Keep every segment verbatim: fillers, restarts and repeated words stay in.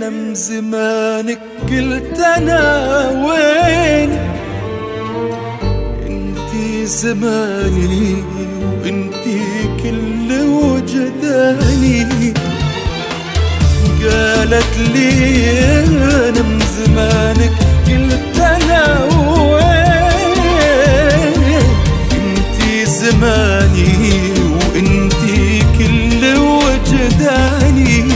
انا من زمانك قلت انا وين، انتي زماني وانتي كل وجداني. قالت لي انا من زمانك قلت انا وين، انتي زماني وانتي كل وجداني.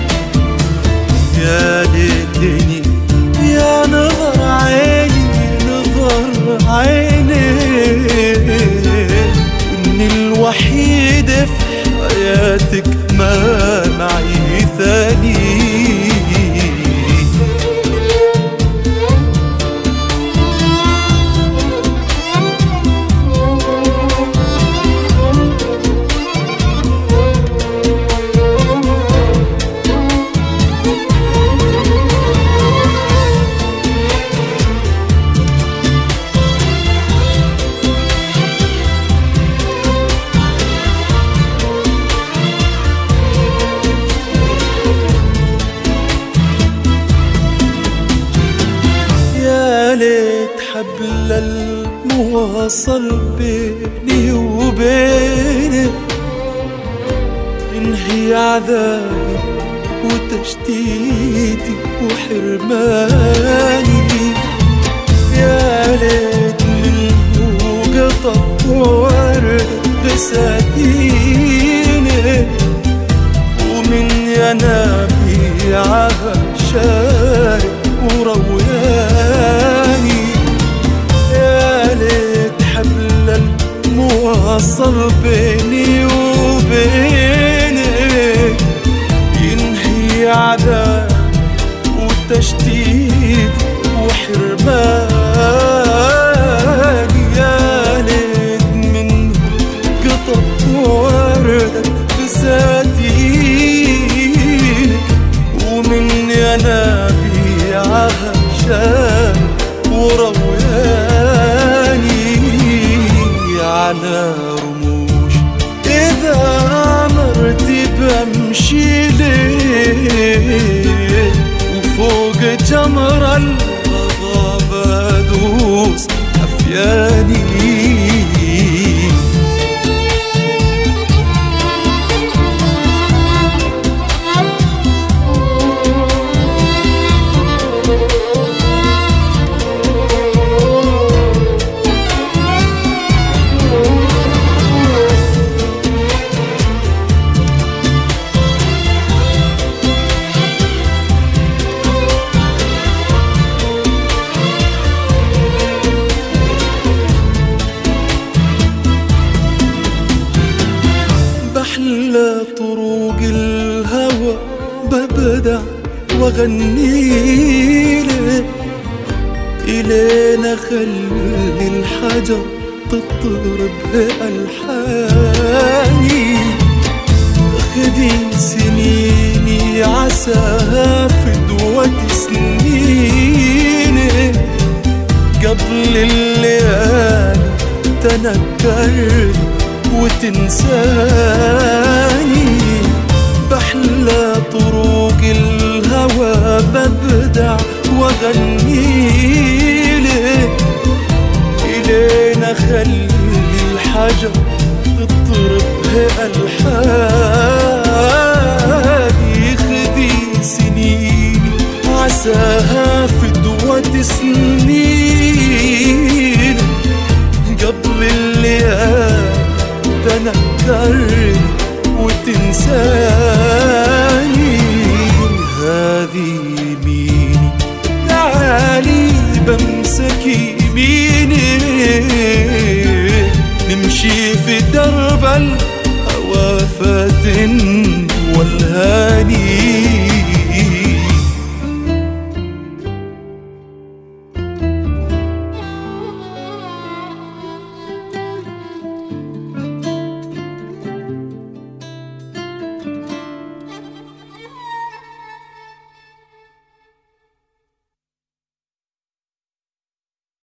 يا ليتني يا نظر عيني نظر عيني، اني الوحيد في حياتك ما معي ثاني. ليت حبل المواصل بيني وبينك ينهي عذابي وتشتيتي وحرماني. يا ليت منه قطف ورد بساتينك ومن ينابيعها شارب وروياني. يا ليت حبل المواصل بيني وبينك ينهي عذاب وتشتيت وحرماني. يا ليت منه قطف وردك بساتينك ومن ينابيعها شان وروياني على رموش. إذا أمرتي بمشي ليه وفوق جمر الغضب أدوس أفياني. بحلى طرق الهوى ببدع واغنيلك إلين اخلي الحجر تضرب بألحاني. خدي سنيني عساها فدوة سنينك قبل الليالي تنكرت وتنساني. بحلى طرق الهوى ببدع واغنيلك إلين اخلي الحجر تضرب ألحاني. خذي سنيني عساها فدوة سنين قبل الليالي تنكرني وتنساني. هذه يميني تعالي بمسك يميني نمشي في درب